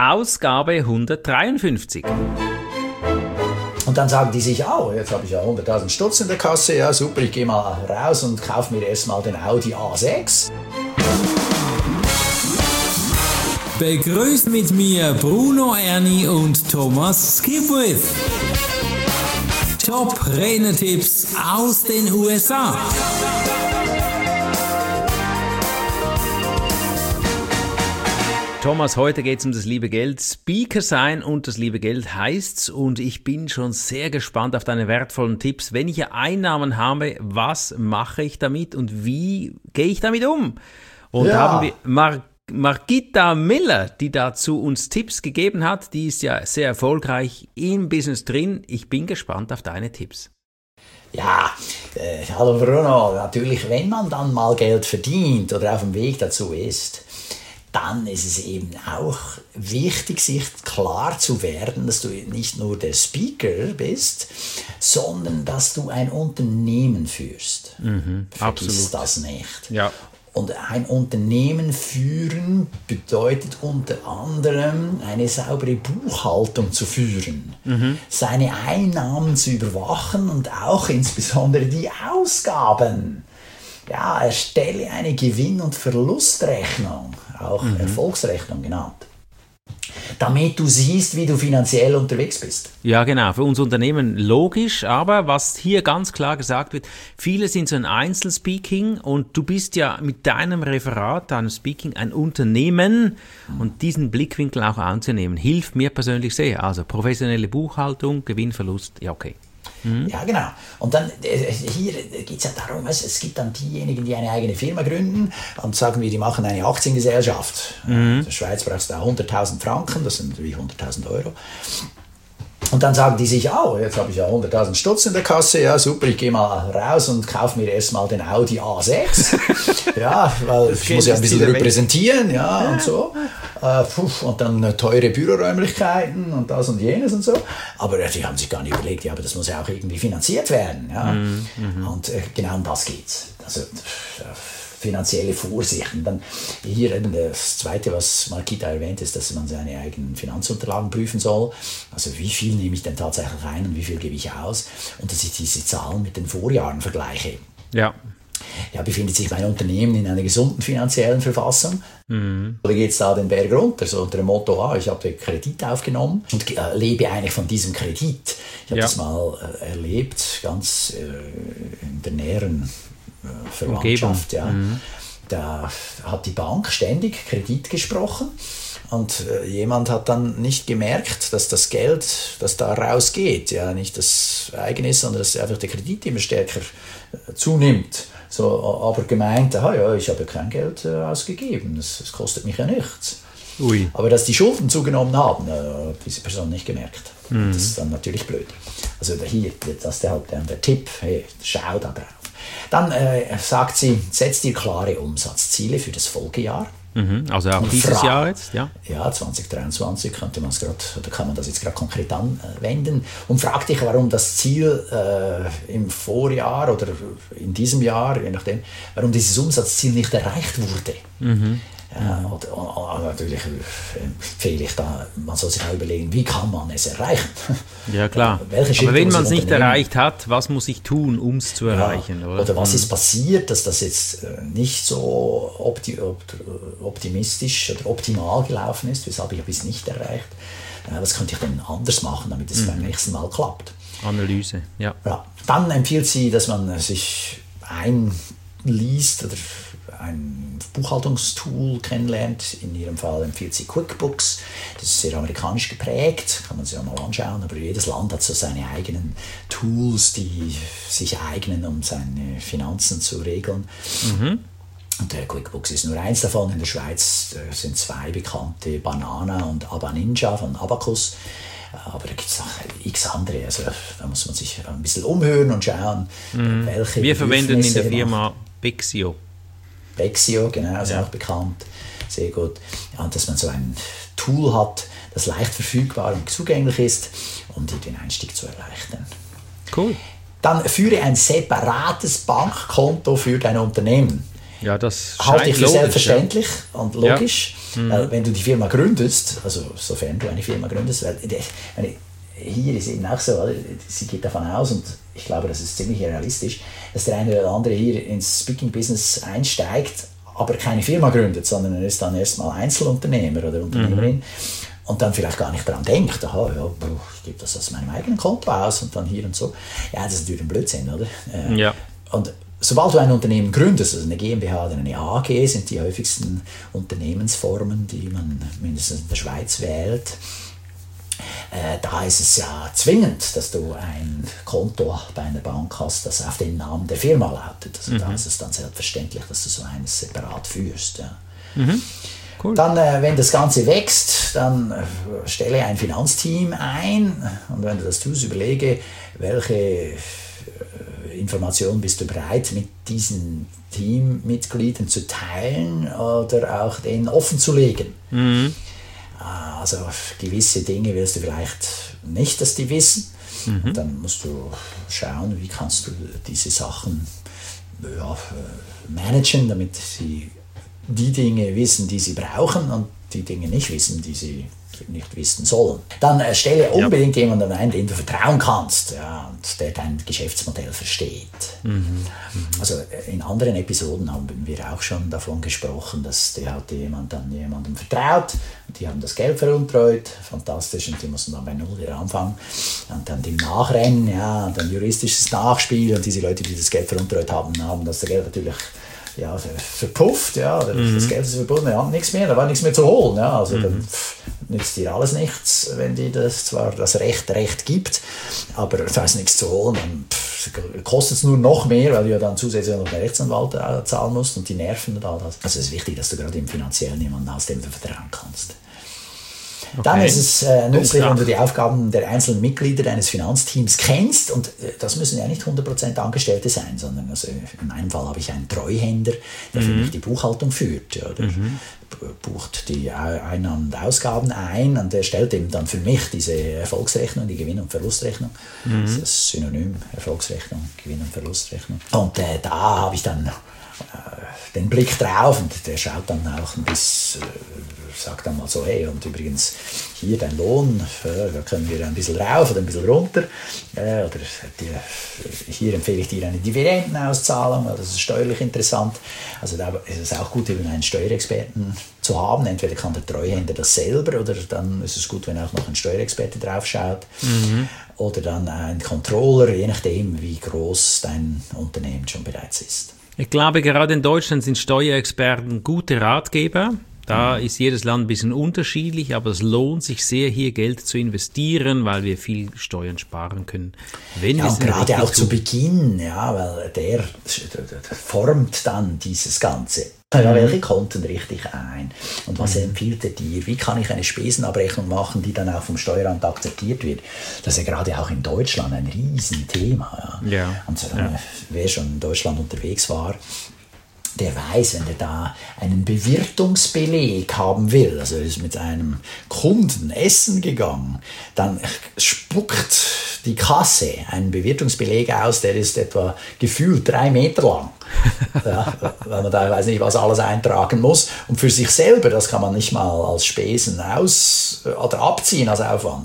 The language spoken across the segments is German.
Ausgabe 153. Und dann sagen die sich, jetzt habe ich ja 100.000 Stutz in der Kasse, ja super, ich gehe mal raus und kaufe mir erstmal den Audi A6. Begrüßt mit mir Bruno Erni und Thomas Skipwith. Top-Renner-Tipps aus den USA. Thomas, heute geht es um das liebe Geld. Speaker sein und das liebe Geld heißt's, und ich bin schon sehr gespannt auf deine wertvollen Tipps. Wenn ich ja Einnahmen habe, was mache ich damit und wie gehe ich damit um? Und da haben wir Margita Miller, die dazu uns Tipps gegeben hat. Die ist ja sehr erfolgreich im Business drin. Ich bin gespannt auf deine Tipps. Ja, hallo Bruno. Natürlich, wenn man dann mal Geld verdient oder auf dem Weg dazu ist, dann ist es eben auch wichtig, sich klar zu werden, dass du nicht nur der Speaker bist, sondern dass du ein Unternehmen führst. Vergiss das nicht. Ja. Und ein Unternehmen führen bedeutet unter anderem eine saubere Buchhaltung zu führen, seine Einnahmen zu überwachen und auch insbesondere die Ausgaben. Ja, erstelle eine Gewinn- und Verlustrechnung, auch Erfolgsrechnung genannt, damit du siehst, wie du finanziell unterwegs bist. Ja, genau. Für uns Unternehmen logisch, aber was hier ganz klar gesagt wird, viele sind so ein Einzelspeaking und du bist ja mit deinem Referat, deinem Speaking ein Unternehmen, und diesen Blickwinkel auch anzunehmen, hilft mir persönlich sehr. Also professionelle Buchhaltung, Gewinn, Verlust, ja okay. Ja, genau. Und dann, hier geht es ja darum, es gibt dann diejenigen, die eine eigene Firma gründen und sagen wir, die machen eine Aktiengesellschaft. In der Schweiz brauchst du 100.000 Franken, das sind wie 100.000 Euro. Und dann sagen die sich, jetzt habe ich ja 100.000 Stutz in der Kasse, ja super, ich gehe mal raus und kaufe mir erstmal den Audi A6. Ja, weil ich muss ja ein bisschen repräsentieren, ja, und so. Und dann teure Büroräumlichkeiten und das und jenes und so. Aber die haben sich gar nicht überlegt, aber das muss ja auch irgendwie finanziert werden. Ja. Und genau um das geht's. Also finanzielle Vorsichten. Dann hier eben das Zweite, was Margita erwähnt, ist, dass man seine eigenen Finanzunterlagen prüfen soll. Also wie viel nehme ich denn tatsächlich rein und wie viel gebe ich aus? Und dass ich diese Zahlen mit den Vorjahren vergleiche. Ja. Ja, befindet sich mein Unternehmen in einer gesunden finanziellen Verfassung? Oder geht es da den Berg runter? So unter dem Motto, ich habe Kredit aufgenommen und lebe eigentlich von diesem Kredit. Ich habe das mal erlebt, ganz in der näheren Verwandtschaft. Ja. Da hat die Bank ständig Kredit gesprochen. Und jemand hat dann nicht gemerkt, dass das Geld, das da rausgeht, ja nicht das eigene ist, sondern dass einfach der Kredit immer stärker zunimmt. So, aber gemeint, ich habe kein Geld ausgegeben, das kostet mich ja nichts. Ui. Aber dass die Schulden zugenommen haben, hat diese Person nicht gemerkt. Das ist dann natürlich blöd. Also hier, das ist halt der Tipp, hey, schau da drauf. Dann sagt sie, setz dir klare Umsatzziele für das Folgejahr. Also auch dieses Jahr jetzt, ja? Ja, 2023 kann man das jetzt gerade konkret anwenden und frag dich, warum das Ziel im Vorjahr oder in diesem Jahr, je nachdem, warum dieses Umsatzziel nicht erreicht wurde. Natürlich empfehle ich da, man soll sich auch überlegen, wie kann man es erreichen? Ja, klar. Aber wenn man es nicht erreicht hat, was muss ich tun, um es zu erreichen? Oder was ist passiert, dass das jetzt nicht so optimistisch oder optimal gelaufen ist, weshalb ich es nicht erreicht? Was könnte ich denn anders machen, damit es beim nächsten Mal klappt? Analyse, ja. Dann empfiehlt sie, dass man sich einliest oder ein Buchhaltungstool kennenlernt. In ihrem Fall empfiehlt sie QuickBooks. Das ist sehr amerikanisch geprägt, kann man sich auch mal anschauen. Aber jedes Land hat so seine eigenen Tools, die sich eignen, um seine Finanzen zu regeln. Und QuickBooks ist nur eins davon. In der Schweiz sind zwei bekannte, Banana und Abaninja von Abacus. Aber da gibt es noch x andere. Also da muss man sich ein bisschen umhören und schauen, welche Wir verwenden in der Firma Bexio. Bexio, genau, ist auch bekannt. Sehr gut. Ja, und dass man so ein Tool hat, das leicht verfügbar und zugänglich ist, um den Einstieg zu erleichtern. Cool. Dann führe ein separates Bankkonto für dein Unternehmen. Ja, das halte ich für logisch, selbstverständlich und logisch. Weil wenn du die Firma gründest, also sofern du eine Firma gründest, weil hier ist eben auch so, oder? Sie geht davon aus, und ich glaube, das ist ziemlich realistisch, dass der eine oder andere hier ins Speaking-Business einsteigt, aber keine Firma gründet, sondern er ist dann erstmal Einzelunternehmer oder Unternehmerin und dann vielleicht gar nicht daran denkt, aha, ja, ich gebe das aus meinem eigenen Konto aus und dann hier und so. Ja, das ist natürlich ein Blödsinn, oder? Ja. Und sobald du ein Unternehmen gründest, also eine GmbH oder eine AG, sind die häufigsten Unternehmensformen, die man mindestens in der Schweiz wählt. Da ist es ja zwingend, dass du ein Konto bei einer Bank hast, das auf den Namen der Firma lautet. Also da ist es dann selbstverständlich, dass du so eines separat führst. Ja. Cool. Dann, wenn das Ganze wächst, dann stelle ein Finanzteam ein. Und wenn du das tust, überlege, welche Informationen bist du bereit, mit diesen Teammitgliedern zu teilen oder auch denen offen zu legen. Also gewisse Dinge willst du vielleicht nicht, dass die wissen. Und dann musst du schauen, wie kannst du diese Sachen managen, damit sie die Dinge wissen, die sie brauchen und die Dinge nicht wissen, die sie nicht wissen sollen. Dann stelle unbedingt jemanden ein, dem du vertrauen kannst, ja, und der dein Geschäftsmodell versteht. Also in anderen Episoden haben wir auch schon davon gesprochen, dass jemandem vertraut und die haben das Geld veruntreut, fantastisch, und die mussten dann bei Null wieder anfangen und dann dem Nachrennen, ja, und dann juristisches Nachspiel, und diese Leute, die das Geld veruntreut haben, haben das Geld natürlich verpufft, ja, das Geld ist verbunden, wir haben nichts mehr, da war nichts mehr zu holen, ja, also dann nützt dir alles nichts, wenn dir das zwar das Recht gibt, aber da ist nichts zu holen, dann kostet es nur noch mehr, weil du ja dann zusätzlich noch einen Rechtsanwalt zahlen musst und die Nerven und all das. Also es ist wichtig, dass du gerade im Finanziellen jemanden hast, dem du vertrauen kannst. Okay. Dann ist es nützlich, wenn du die Aufgaben der einzelnen Mitglieder deines Finanzteams kennst, und das müssen ja nicht 100% Angestellte sein, sondern also in meinem Fall habe ich einen Treuhänder, der für mich die Buchhaltung führt. Ja, der bucht die Einnahmen und Ausgaben ein und der stellt eben dann für mich diese Erfolgsrechnung, die Gewinn- und Verlustrechnung. Das ist das Synonym, Erfolgsrechnung, Gewinn- und Verlustrechnung. Und da habe ich dann den Blick drauf, und der schaut dann auch ein bisschen, sagt dann mal so, hey, und übrigens hier dein Lohn, da können wir ein bisschen rauf oder ein bisschen runter, oder hier empfehle ich dir eine Dividendenauszahlung, das ist steuerlich interessant. Also da ist es auch gut, eben einen Steuerexperten zu haben. Entweder kann der Treuhänder das selber, oder dann ist es gut, wenn auch noch ein Steuerexperte drauf schaut, oder dann ein Controller, je nachdem, wie groß dein Unternehmen schon bereits ist. Ich glaube, gerade in Deutschland sind Steuerexperten gute Ratgeber. Da ist jedes Land ein bisschen unterschiedlich, aber es lohnt sich sehr, hier Geld zu investieren, weil wir viel Steuern sparen können. Wenn ja, und gerade auch zu Beginn, ja, weil der formt dann dieses Ganze. Ja, welche Konten richte ich ein? Und was empfiehlt er dir? Wie kann ich eine Spesenabrechnung machen, die dann auch vom Steueramt akzeptiert wird? Das ist ja gerade auch in Deutschland ein Riesenthema. Ja. Ja. Und wer schon in Deutschland unterwegs war, der weiß, wenn der da einen Bewirtungsbeleg haben will, also er ist mit einem Kunden essen gegangen, dann spuckt die Kasse einen Bewirtungsbeleg aus, der ist etwa gefühlt 3 Meter lang. Ja, weil man da weiß nicht, was alles eintragen muss. Und für sich selber, das kann man nicht mal als Spesen oder abziehen als Aufwand.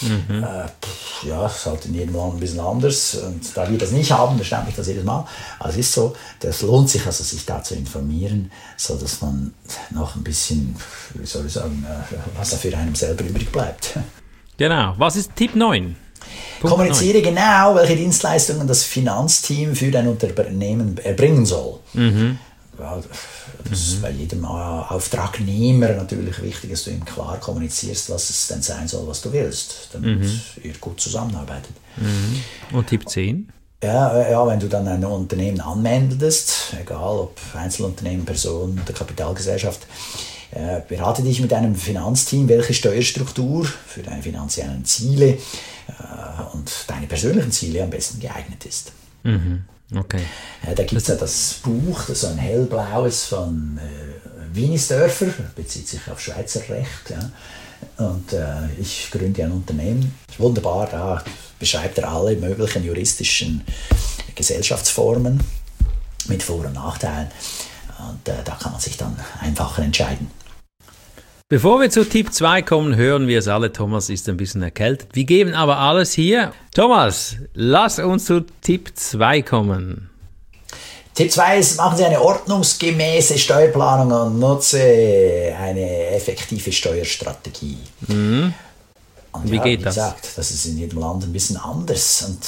Ja, das ist halt in jedem Land ein bisschen anders. Und da wir das nicht haben, erstaunt mich das jedes Mal. Aber es ist so, das lohnt sich also, sich da zu informieren, so dass man noch ein bisschen, wie soll ich sagen, was da für einem selber übrig bleibt. Genau. Was ist Tipp 9? Kommuniziere genau, welche Dienstleistungen das Finanzteam für dein Unternehmen erbringen soll. Ja, das ist bei jedem Auftragnehmer natürlich wichtig, dass du ihm klar kommunizierst, was es denn sein soll, was du willst, damit ihr gut zusammenarbeitet. Und Tipp 10? Ja, wenn du dann ein Unternehmen anmeldest, egal ob Einzelunternehmen, Person oder Kapitalgesellschaft, berate dich mit einem Finanzteam, welche Steuerstruktur für deine finanziellen Ziele und deine persönlichen Ziele am besten geeignet ist. Okay. Da gibt es ja das Buch, das ist so ein hellblaues von Wienisdörfer, bezieht sich auf Schweizer Recht. Ja. Und ich gründe ein Unternehmen. Wunderbar, da beschreibt er alle möglichen juristischen Gesellschaftsformen mit Vor- und Nachteilen. Und da kann man sich dann einfacher entscheiden. Bevor wir zu Tipp 2 kommen, hören wir es alle. Thomas ist ein bisschen erkältet. Wir geben aber alles hier. Thomas, lass uns zu Tipp 2 kommen. Tipp 2 ist, machen Sie eine ordnungsgemäße Steuerplanung und nutze eine effektive Steuerstrategie. Und wie geht wie das? gesagt, das ist in jedem Land ein bisschen anders. Und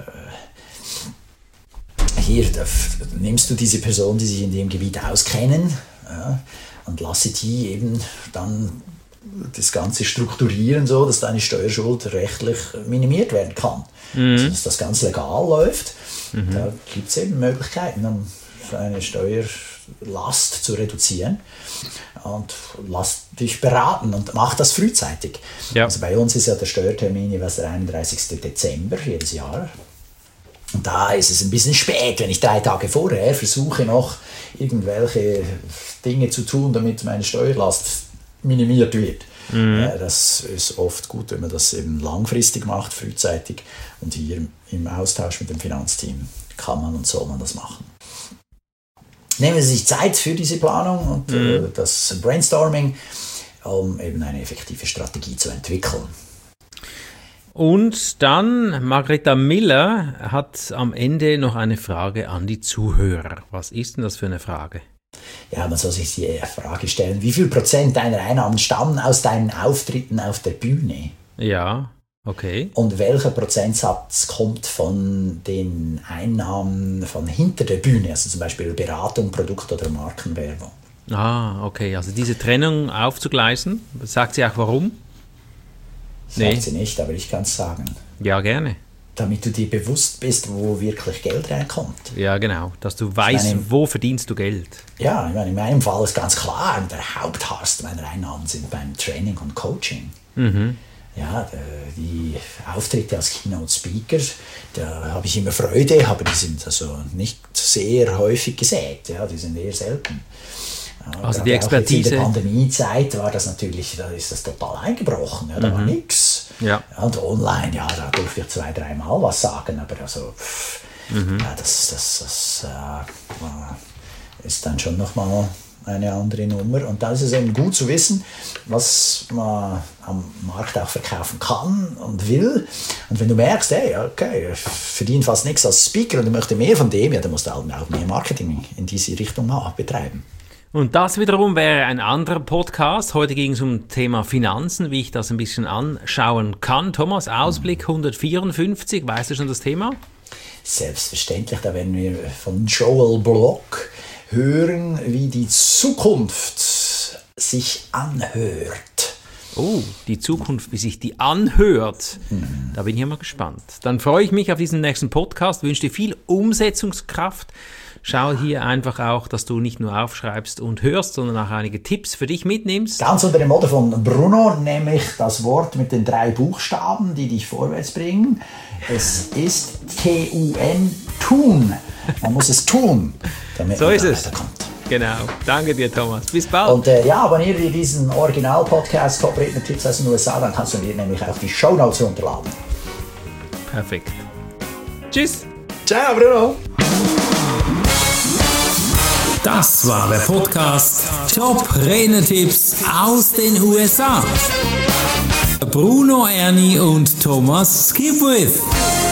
hier nimmst du diese Personen, die sich in dem Gebiet auskennen, und lasse die eben dann das Ganze strukturieren, so dass deine Steuerschuld rechtlich minimiert werden kann. Also, dass das ganz legal läuft. Da gibt es eben Möglichkeiten, um eine Steuerlast zu reduzieren. Und lass dich beraten und mach das frühzeitig. Ja. Also bei uns ist ja der Steuertermin jeweils der 31. Dezember jedes Jahr. Und da ist es ein bisschen spät, wenn ich 3 Tage vorher versuche, noch irgendwelche Dinge zu tun, damit meine Steuerlast minimiert wird. Das ist oft gut, wenn man das eben langfristig macht, frühzeitig. Und hier im Austausch mit dem Finanzteam kann man und soll man das machen. Nehmen Sie sich Zeit für diese Planung und das Brainstorming, um eben eine effektive Strategie zu entwickeln. Und dann, Margareta Miller hat am Ende noch eine Frage an die Zuhörer. Was ist denn das für eine Frage? Ja, man soll sich die Frage stellen, wie viel Prozent deiner Einnahmen stammen aus deinen Auftritten auf der Bühne? Ja, okay. Und welcher Prozentsatz kommt von den Einnahmen von hinter der Bühne, also zum Beispiel Beratung, Produkt- oder Markenwerbung? Ah, okay, also diese Trennung aufzugleisen. Sagt sie auch warum? Sagt sie nicht, aber ich kann es sagen. Ja, gerne. Damit du dir bewusst bist, wo wirklich Geld reinkommt. Ja, genau. Dass du weißt, wo verdienst du Geld. Ja, ich meine, in meinem Fall ist ganz klar, der Hauptharst meiner Einnahmen sind beim Training und Coaching. Ja, die Auftritte als Keynote-Speaker, da habe ich immer Freude, aber die sind also nicht sehr häufig gesät. Ja, die sind eher selten. Also die Expertise. In der Pandemiezeit war das natürlich, da ist das total eingebrochen, ja, da war nichts. Ja. Und online, ja, da durfte ich 2-3 Mal was sagen, aber also, ja, das ist dann schon nochmal eine andere Nummer. Und da ist es eben gut zu wissen, was man am Markt auch verkaufen kann und will. Und wenn du merkst, hey, okay, ich verdiene fast nichts als Speaker und ich möchte mehr von dem, ja, dann musst du auch mehr Marketing in diese Richtung betreiben. Und das wiederum wäre ein anderer Podcast. Heute ging es um Thema Finanzen, wie ich das ein bisschen anschauen kann. Thomas, Ausblick 154, weißt du schon das Thema? Selbstverständlich, da werden wir von Joel Block hören, wie die Zukunft sich anhört. Oh, die Zukunft, wie sich die anhört. Da bin ich ja mal gespannt. Dann freue ich mich auf diesen nächsten Podcast, wünsche dir viel Umsetzungskraft. Schau hier einfach auch, dass du nicht nur aufschreibst und hörst, sondern auch einige Tipps für dich mitnimmst. Ganz unter dem Motto von Bruno, nämlich das Wort mit den 3 Buchstaben, die dich vorwärts bringen. Es ist T-U-N, tun. Man muss es tun, damit so man ist es. weiterkommt. Genau. Danke dir, Thomas. Bis bald. Und abonniere dir diesen Original-Podcast Corporate Tipps aus den USA, dann kannst du dir nämlich auch die Shownotes runterladen. Perfekt. Tschüss. Ciao, Bruno. Das war der Podcast Top Renetipps aus den USA. Bruno Erni und Thomas Skipwith.